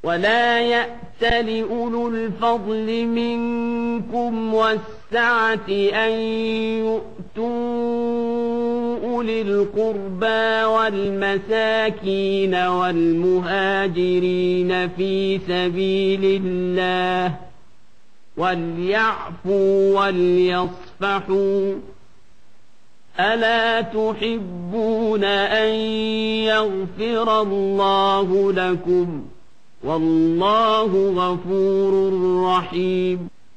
ولا يأت لأولو الفضل منكم والسعة أن يؤتوا أولي القربى والمساكين والمهاجرين في سبيل الله وليعفوا وليصفحوا ألا تحبون أن يغفر الله لكم والله غفور رحيم